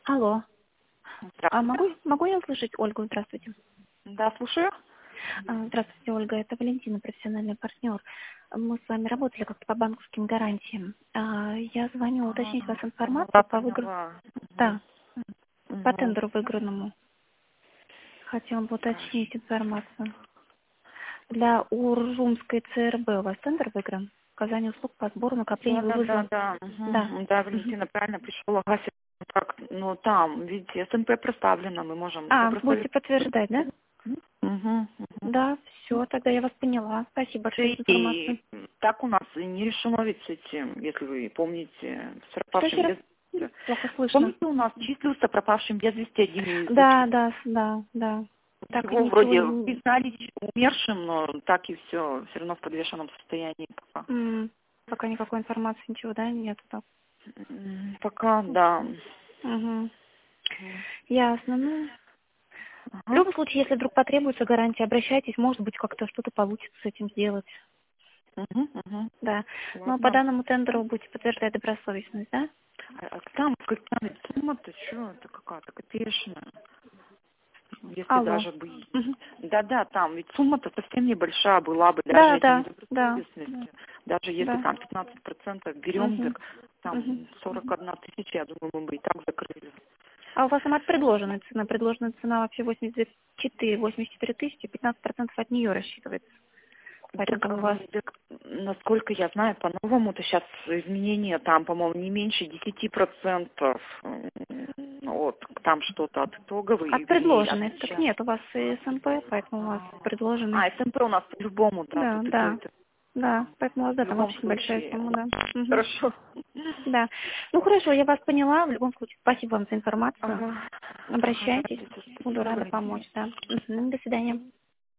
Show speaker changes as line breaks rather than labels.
Алло.
Здравствуйте.
Могу я услышать Ольгу? Здравствуйте.
Да, слушаю.
Здравствуйте, Ольга. Это Валентина, профессиональный партнер. Мы с вами работали как-то по банковским гарантиям. Я звоню уточнить вас информацию
Да,
по
поняла.
Да, по
Мгм.
тендеру выигранному. Хотела бы уточнить информацию. Для Уржумской ЦРБ у вас тендер выигран? Оказание услуг по сбору, накоплению,
Да, да,
вывозу.
да.
Да.
Да,
Мгм.
Валентина, правильно пришел. Ага, так, ну там, видите, СНП проставлено, мы можем все
Будете
проставить.
подтверждать, да?
Угу.
Да, все, тогда я вас поняла. Спасибо большое за информацию.
И так у нас и не решено ведь с этим, если вы помните, с
Что
пропавшим
еще раз?
без вести.
Плохо слышно.
Помните, у нас числился пропавшим без вести один
Да,
случай?
да, да, да. Так и
Его
ничего
вроде
не...
признали умершим, но так и все равно в подвешенном состоянии пока.
Пока никакой информации, ничего, да, нет. Так.
Пока, да.
Угу. Ясно. Ну, в
Ага.
любом случае, если вдруг потребуется гарантия, обращайтесь, может быть, как-то что-то получится с этим сделать.
Угу.
Да. Но по
Ладно.
данному тендеру будете подтверждать добросовестность, да?
А там какая сумма-то, что это какая-то копеечная, если
Алло.
даже бы...
Мгм.
Да, там, ведь сумма-то совсем небольшая была бы, даже
Да,
если
да, да, да,
недобросовестности. Даже если
да.
там 15% берем,
Угу.
так
Угу.
там 41 тысяча, я думаю, мы бы и так закрыли.
А у вас сама предложенная цена? Предложенная цена вообще 84 тысячи, 15% от нее рассчитывается.
Так,
Поэтому у вас...
так, насколько я знаю, по-новому-то сейчас изменения там, по-моему, не меньше 10%. Вот, там что-то от итоговой,
От
вернее, от
предложенной. Так
начала.
нет, у вас и СНП, поэтому у вас предложенный.
СНП у нас по-любому, да,
Да,
тут и то, и
да.
то.
Да, поэтому у вас,
В
да, там
любом
очень большая
случае.
сумма, да. Мгм.
Хорошо.
Да. Ну хорошо, я вас поняла. В любом случае, спасибо вам за информацию.
Ага. Ага,
Обращайтесь.
давайте,
Буду
спасибо,
рада
Валентина.
помочь, да. Мгм. До свидания.